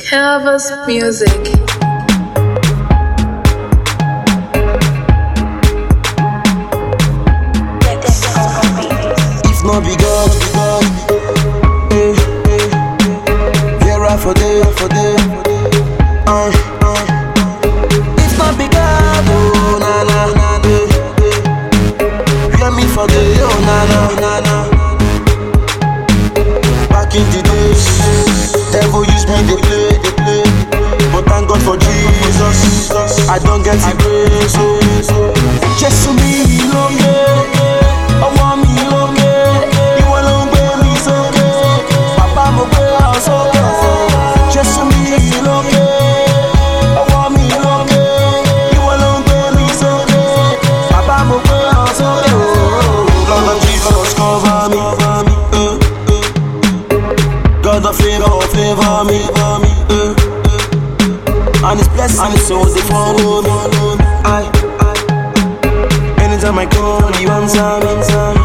Canvas Music. If not be God, Vera for day, If not be God, oh na na, hear me for day, oh na na. Back in the days, devil use me, they play. But thank God for Jesus, I don't get the grace, oh. Just to me, long I want me long, you alone bear me so good. Papa mo be out so good. Just to me long, I want me long, you alone bear me so good. Papa mo be out so good. Lord of Jesus cover me, God of favor me, and His blessings so they follow me. Anytime I call, He answer me.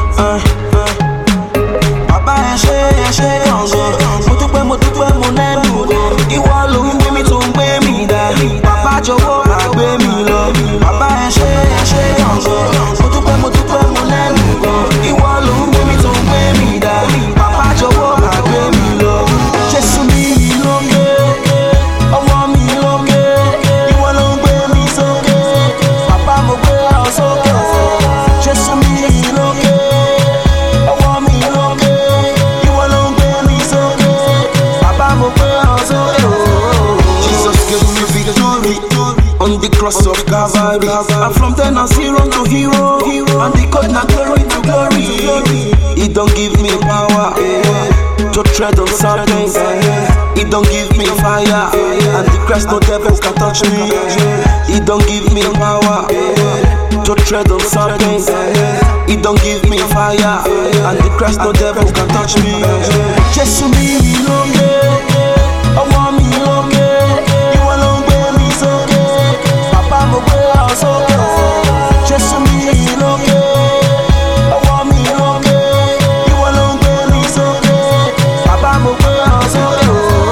Baba ẹ ṣé mo dúpẹ́ mo lẹ́nu ìwọ ló ń gbé mi tó ń gbé mi dá. Bàbá jọ̀wọ́ máa gbé mi lọ. Baba ẹ ṣé mo dúpẹ́ mo lẹ́nu ìwọ ló ń gbé mi tó ń gbé mi dá. Bàbá jọ̀wọ́ máa gbé mi lọ. Jésù mi lókè, ọwọ́ mi lókè, ìwọ ló ń gbé mi sókè. Bàbá mo gbé ọ sókè. Jésù mi lókè, ọwọ́ mi lókè, ìwọ ló ń gbé mi sókè. Bàbá mo gbé ọ sókè. Jesus gave me victory on the cross of Calvary, and from then on zero to hero, and the code na glory to glory. He don't give me power to tread on serpents. He don't give me fire, and the Christ no devil can touch me. He don't give me power to tread on serpents. He don't give me fire, and the Christ no devil can touch me. Jésù mi lókè, ọwọ́ mi lókè, ìwọ ló ń gbé mi sókè. Bàbá mo gbé ọ sókè. Jésù mi lókè, ọwọ́ mi lókè, ìwọ ló ń gbé mi sókè. Bàbá mo gbé ọ sókè.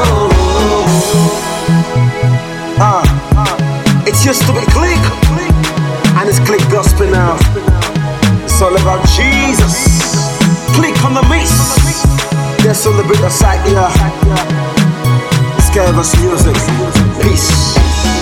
It used to be click, and it's click gospel now. It's all about Jesus. Click on the mix. That's on the bigger side, yeah. It's Canvas Music. Peace.